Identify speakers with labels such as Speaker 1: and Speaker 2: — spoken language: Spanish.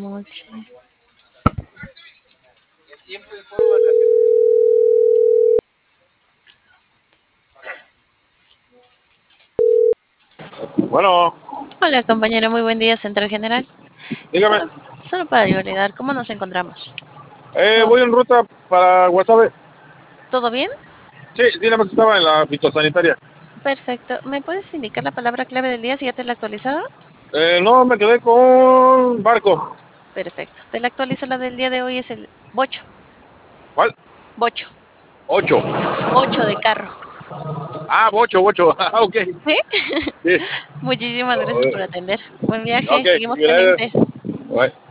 Speaker 1: noche.
Speaker 2: Bueno,
Speaker 1: Hola compañero, muy buen día, Central General.
Speaker 2: dígame,
Speaker 1: Solo para validar, ¿cómo nos encontramos? ¿Todo,
Speaker 2: voy en ruta para Guasave.
Speaker 1: todo bien?
Speaker 2: Sí, sí, nada más estaba en la fitosanitaria.
Speaker 1: Perfecto. ¿Me puedes indicar la palabra clave del día si ya te la he actualizado?
Speaker 2: No, me quedé con barco.
Speaker 1: Perfecto. Te la actualizo, la del día de hoy es el bocho.
Speaker 2: ¿Cuál?
Speaker 1: Bocho.
Speaker 2: 8.
Speaker 1: Bocho de carro.
Speaker 2: Ah, bocho, bocho. Ah, ok.
Speaker 1: ¿Sí?
Speaker 2: Sí.
Speaker 1: Muchísimas gracias por atender. Buen
Speaker 2: Ok,
Speaker 1: viaje. Seguimos
Speaker 2: gracias.
Speaker 1: pendientes.
Speaker 2: Bye.